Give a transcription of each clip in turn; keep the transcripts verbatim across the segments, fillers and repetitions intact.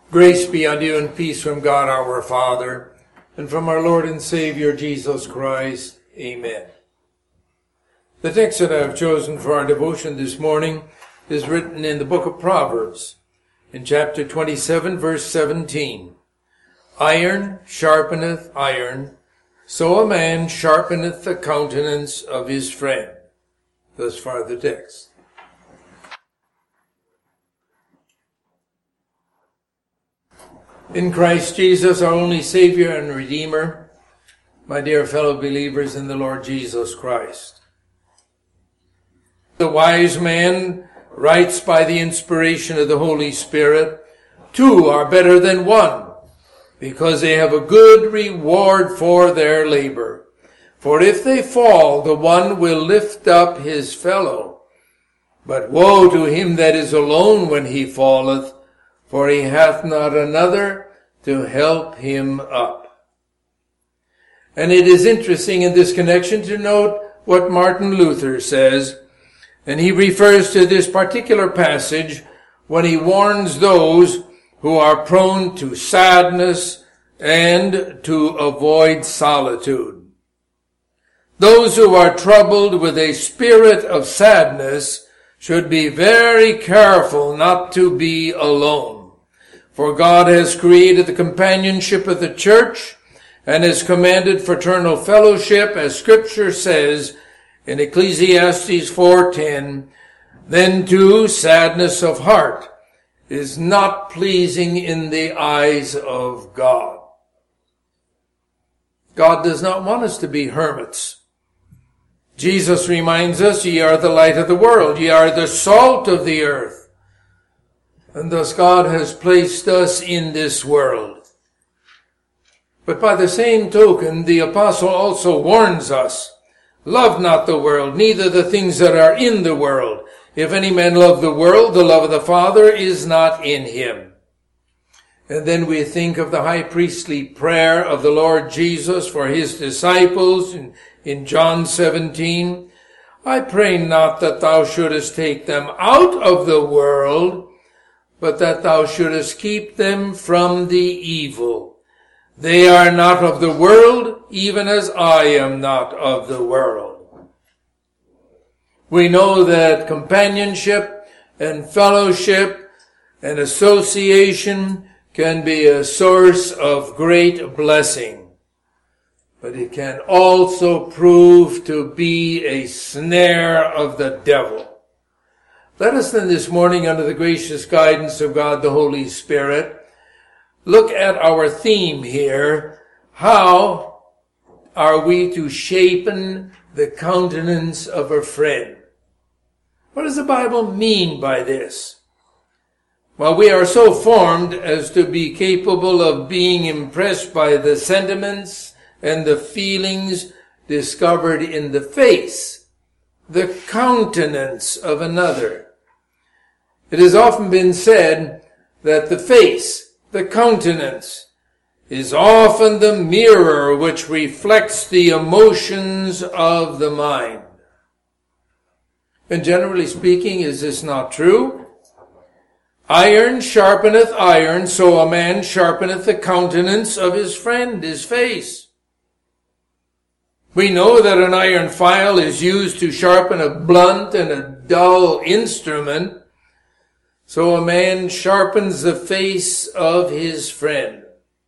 Grace be unto you and peace from God our Father and from our Lord and Savior Jesus Christ. Amen. The text that I have chosen for our devotion this morning is written in the book of Proverbs in chapter twenty-seven, verse seventeen. Iron sharpeneth iron, so a man sharpeneth the countenance of his friend. Thus far the text. In Christ Jesus, our only Savior and Redeemer, my dear fellow believers in the Lord Jesus Christ. The wise man writes by the inspiration of the Holy Spirit, two are better than one, because they have a good reward for their labor. For if they fall, the one will lift up his fellow. But woe to him that is alone when he falleth, for he hath not another to help him up. And it is interesting in this connection to note what Martin Luther says, and he refers to this particular passage when he warns those who are prone to sadness and to avoid solitude. Those who are troubled with a spirit of sadness should be very careful not to be alone. For God has created the companionship of the church and has commanded fraternal fellowship, as Scripture says in Ecclesiastes four ten, then too sadness of heart is not pleasing in the eyes of God. God does not want us to be hermits. Jesus reminds us, ye are the light of the world, ye are the salt of the earth. And thus God has placed us in this world. But by the same token, the apostle also warns us, love not the world, neither the things that are in the world. If any man love the world, the love of the Father is not in him. And then we think of the high priestly prayer of the Lord Jesus for his disciples in, in John seventeen. I pray not that thou shouldest take them out of the world, but that thou shouldest keep them from the evil. They are not of the world, even as I am not of the world. We know that companionship and fellowship and association can be a source of great blessing, but it can also prove to be a snare of the devil. Let us then this morning, under the gracious guidance of God the Holy Spirit, look at our theme here. How are we to shapen the countenance of a friend? What does the Bible mean by this? Well, we are so formed as to be capable of being impressed by the sentiments and the feelings discovered in the face, the countenance of another. It has often been said that the face, the countenance, is often the mirror which reflects the emotions of the mind. And generally speaking, is this not true? Iron sharpeneth iron, so a man sharpeneth the countenance of his friend, his face. We know that an iron file is used to sharpen a blunt and a dull instrument, so a man sharpens the face of his friend.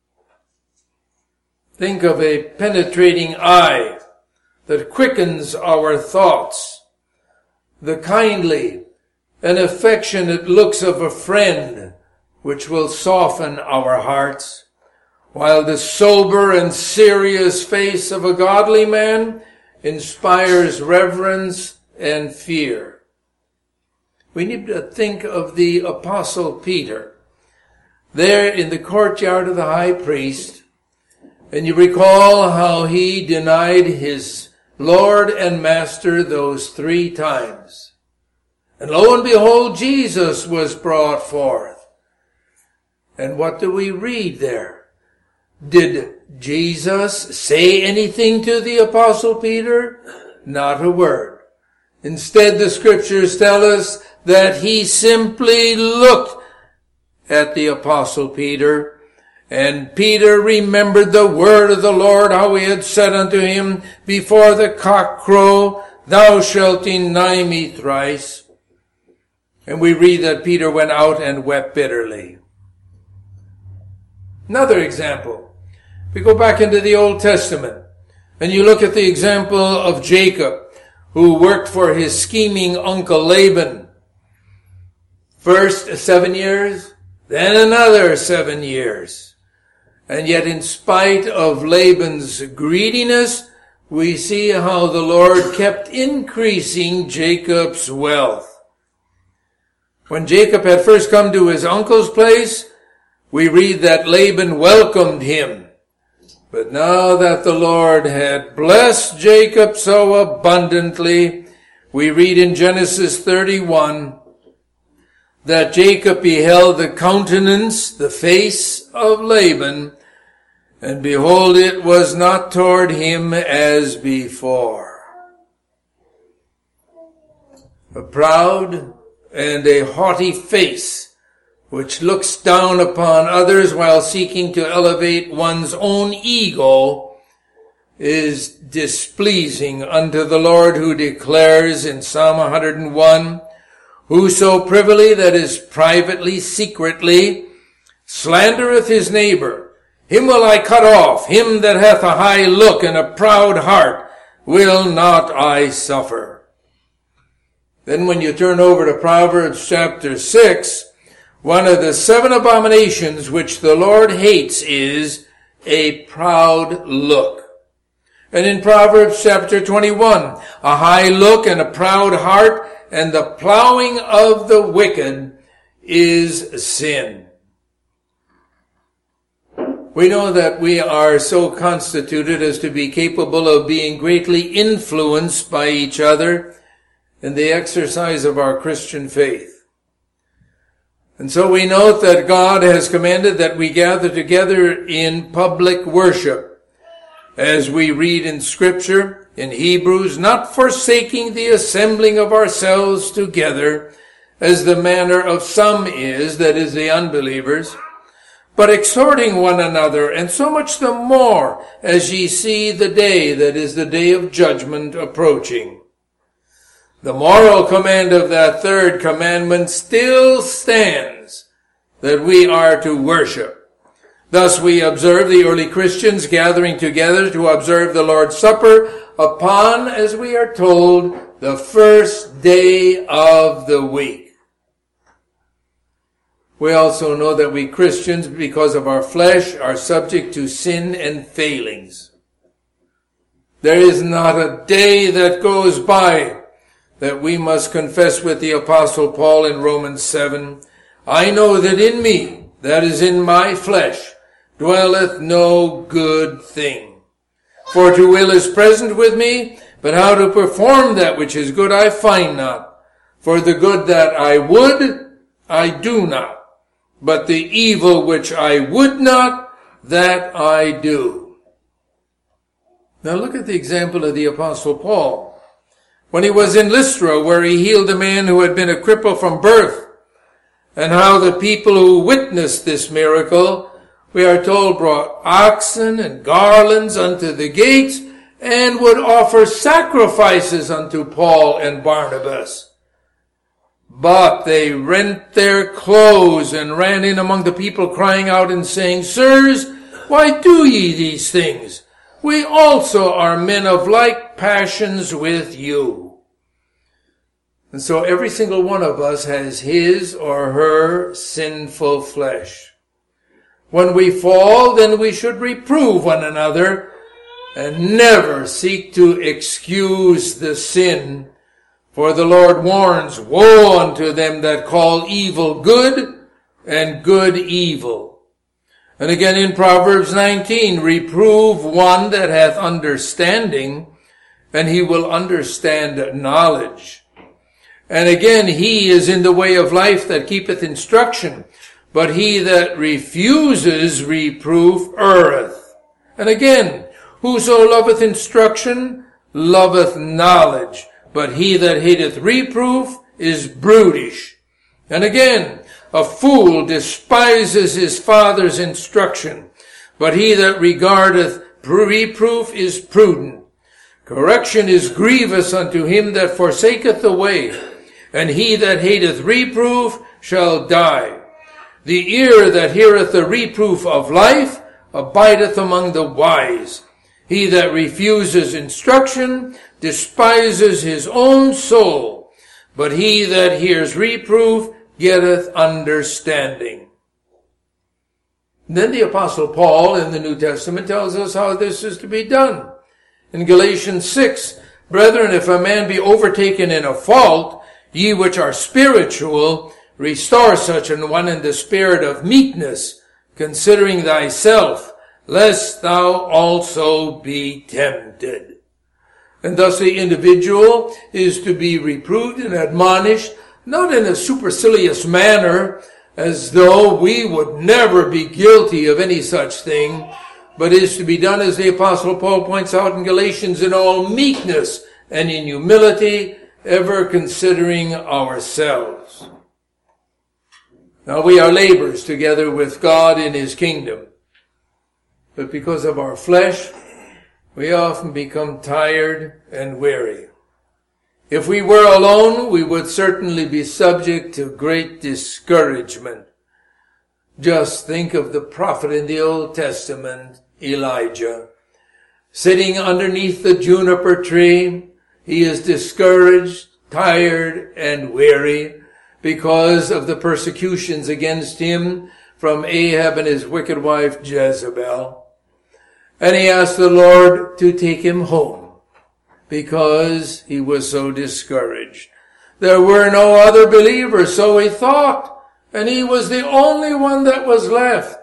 Think of a penetrating eye that quickens our thoughts, the kindly and affectionate looks of a friend which will soften our hearts, while the sober and serious face of a godly man inspires reverence and fear. We need to think of the Apostle Peter, there in the courtyard of the high priest, and you recall how he denied his Lord and Master those three times. And lo and behold, Jesus was brought forth. And what do we read there? Did Jesus say anything to the Apostle Peter? Not a word. Instead, the Scriptures tell us that he simply looked at the Apostle Peter. And Peter remembered the word of the Lord, how he had said unto him, before the cock crow, thou shalt deny me thrice. And we read that Peter went out and wept bitterly. Another example. We go back into the Old Testament, and you look at the example of Jacob, who worked for his scheming uncle Laban. First seven years, then another seven years. And yet in spite of Laban's greediness, we see how the Lord kept increasing Jacob's wealth. When Jacob had first come to his uncle's place, we read that Laban welcomed him. But now that the Lord had blessed Jacob so abundantly, we read in Genesis thirty-one that Jacob beheld the countenance, the face of Laban, and behold, it was not toward him as before. A proud and a haughty face, which looks down upon others while seeking to elevate one's own ego, is displeasing unto the Lord, who declares in Psalm one hundred one, whoso privily, that is privately, secretly, slandereth his neighbor, him will I cut off. Him that hath a high look and a proud heart will not I suffer. Then when you turn over to Proverbs chapter six, one of the seven abominations which the Lord hates is a proud look. And in Proverbs chapter twenty-one, a high look and a proud heart and the plowing of the wicked is sin. We know that we are so constituted as to be capable of being greatly influenced by each other in the exercise of our Christian faith. And so we note that God has commanded that we gather together in public worship, as we read in Scripture in Hebrews, not forsaking the assembling of ourselves together, as the manner of some is, that is, the unbelievers, but exhorting one another, and so much the more as ye see the day, that is the day of judgment, approaching. The moral command of that third commandment still stands, that we are to worship. Thus we observe the early Christians gathering together to observe the Lord's Supper upon, as we are told, the first day of the week. We also know that we Christians, because of our flesh, are subject to sin and failings. There is not a day that goes by that we must confess with the Apostle Paul in Romans seven, I know that in me, that is in my flesh, dwelleth no good thing. For to will is present with me, but how to perform that which is good I find not. For the good that I would, I do not. But the evil which I would not, that I do. Now look at the example of the Apostle Paul. When he was in Lystra, where he healed a man who had been a cripple from birth, and how the people who witnessed this miracle, we are told, brought oxen and garlands unto the gates, and would offer sacrifices unto Paul and Barnabas. But they rent their clothes and ran in among the people, crying out and saying, Sirs, why do ye these things? We also are men of like passions with you. And so every single one of us has his or her sinful flesh. When we fall, then we should reprove one another and never seek to excuse the sin. For the Lord warns, woe unto them that call evil good and good evil. And again in Proverbs nineteen, reprove one that hath understanding, and he will understand knowledge. And again, he is in the way of life that keepeth instruction, but he that refuses reproof erreth. And again, whoso loveth instruction loveth knowledge, but he that hateth reproof is brutish. And again, A fool despises his father's instruction, but he that regardeth reproof is prudent. Correction is grievous unto him that forsaketh the way, and he that hateth reproof shall die. The ear that heareth the reproof of life abideth among the wise. He that refuses instruction despises his own soul, but he that hears reproof getteth understanding. Then the Apostle Paul in the New Testament tells us how this is to be done. In Galatians six, brethren, if a man be overtaken in a fault, ye which are spiritual, restore such an one in the spirit of meekness, considering thyself, lest thou also be tempted. And thus the individual is to be reproved and admonished, not in a supercilious manner, as though we would never be guilty of any such thing, but is to be done, as the Apostle Paul points out in Galatians, in all meekness and in humility, ever considering ourselves. Now we are laborers together with God in his kingdom, but because of our flesh, we often become tired and weary. If we were alone, we would certainly be subject to great discouragement. Just think of the prophet in the Old Testament, Elijah. Sitting underneath the juniper tree, he is discouraged, tired, and weary because of the persecutions against him from Ahab and his wicked wife Jezebel. And he asked the Lord to take him home because he was so discouraged. There were no other believers, so he thought, and he was the only one that was left.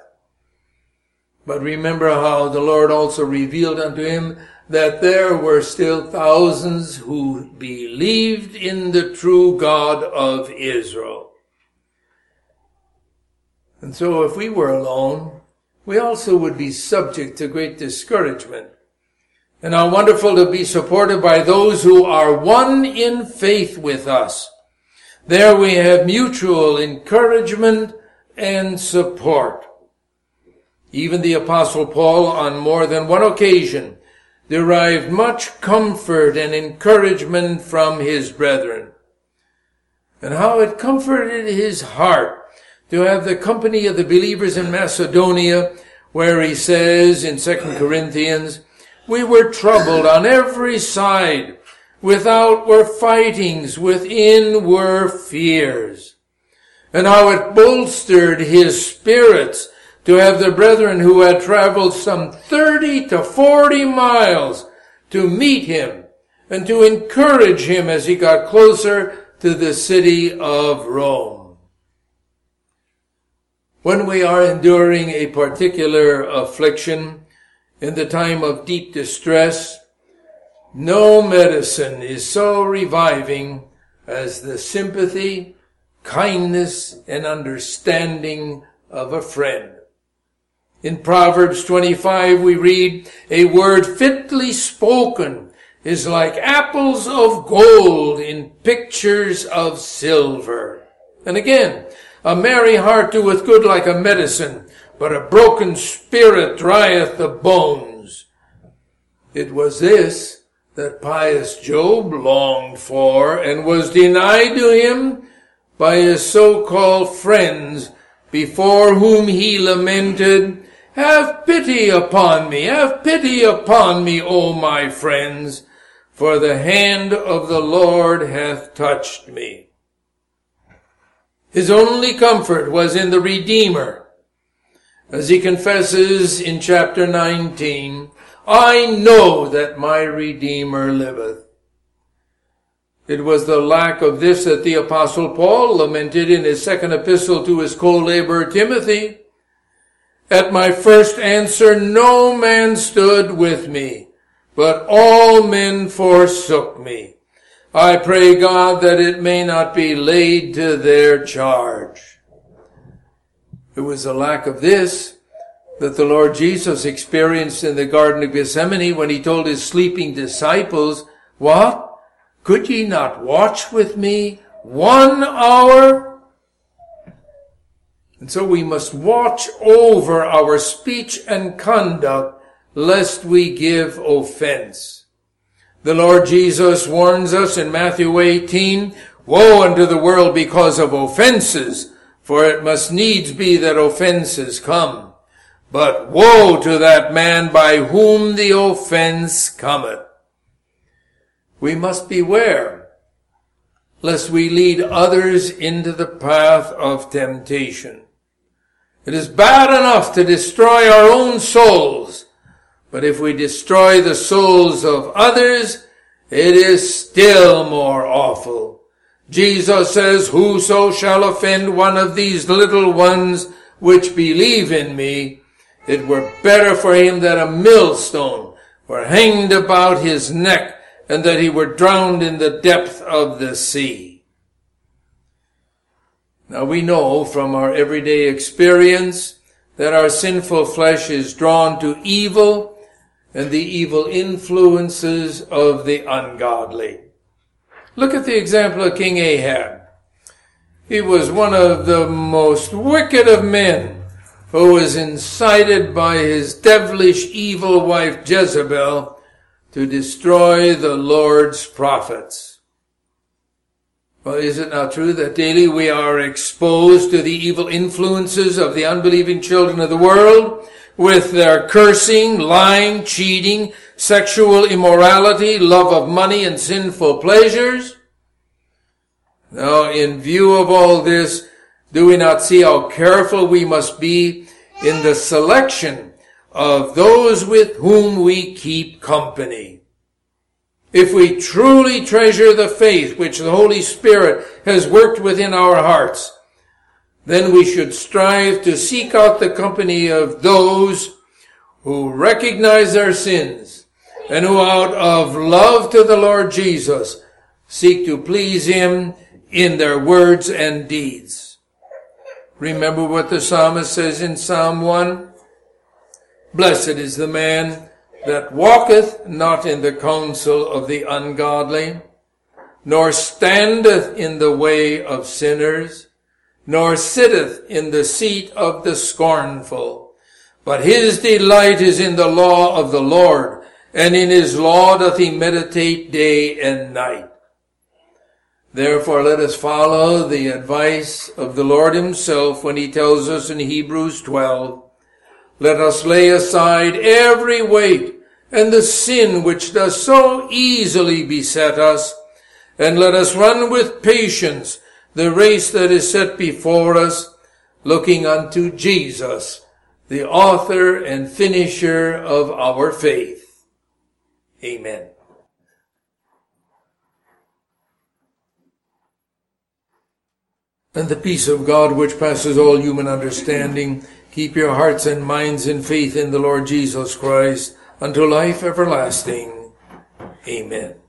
But remember how the Lord also revealed unto him that there were still thousands who believed in the true God of Israel. And so if we were alone, we also would be subject to great discouragement. And how wonderful to be supported by those who are one in faith with us. There we have mutual encouragement and support. Even the Apostle Paul, on more than one occasion, derived much comfort and encouragement from his brethren. And how it comforted his heart to have the company of the believers in Macedonia, where he says in Second Corinthians, we were troubled on every side. Without were fightings, within were fears. And how it bolstered his spirits to have the brethren who had traveled some thirty to forty miles to meet him and to encourage him as he got closer to the city of Rome. When we are enduring a particular affliction, in the time of deep distress, no medicine is so reviving as the sympathy, kindness, and understanding of a friend. In Proverbs twenty-five we read, a word fitly spoken is like apples of gold in pictures of silver. And again, a merry heart doeth good like a medicine, but a broken spirit drieth the bones. It was this that pious Job longed for and was denied to him by his so-called friends, before whom he lamented, have pity upon me, have pity upon me, O my friends, for the hand of the Lord hath touched me. His only comfort was in the Redeemer. As he confesses in chapter nineteen, I know that my Redeemer liveth. It was the lack of this that the Apostle Paul lamented in his second epistle to his co-laborer Timothy. At my first answer no man stood with me, but all men forsook me. I pray God that it may not be laid to their charge. It was a lack of this that the Lord Jesus experienced in the Garden of Gethsemane when he told his sleeping disciples, what? Could ye not watch with me one hour? And so we must watch over our speech and conduct, lest we give offense. The Lord Jesus warns us in Matthew eighteen, "Woe unto the world because of offenses, for it must needs be that offenses come. But woe to that man by whom the offense cometh." We must beware, lest we lead others into the path of temptation. It is bad enough to destroy our own souls, but if we destroy the souls of others, it is still more awful. Jesus says, "Whoso shall offend one of these little ones which believe in me, it were better for him that a millstone were hanged about his neck, and that he were drowned in the depth of the sea." Now we know from our everyday experience that our sinful flesh is drawn to evil and the evil influences of the ungodly. Look at the example of King Ahab. He was one of the most wicked of men, who was incited by his devilish evil wife Jezebel to destroy the Lord's prophets. Well, is it not true that daily we are exposed to the evil influences of the unbelieving children of the world, with their cursing, lying, cheating, sexual immorality, love of money, and sinful pleasures? Now, in view of all this, do we not see how careful we must be in the selection of those with whom we keep company? If we truly treasure the faith which the Holy Spirit has worked within our hearts, then we should strive to seek out the company of those who recognize their sins and who out of love to the Lord Jesus seek to please him in their words and deeds. Remember what the psalmist says in Psalm one? "Blessed is the man that walketh not in the counsel of the ungodly, nor standeth in the way of sinners, nor sitteth in the seat of the scornful. But his delight is in the law of the Lord, and in his law doth he meditate day and night." Therefore let us follow the advice of the Lord himself when he tells us in Hebrews twelve, "Let us lay aside every weight and the sin which does so easily beset us, and let us run with patience the race that is set before us, looking unto Jesus, the author and finisher of our faith." Amen. And the peace of God, which passes all human understanding, keep your hearts and minds in faith in the Lord Jesus Christ, unto life everlasting. Amen.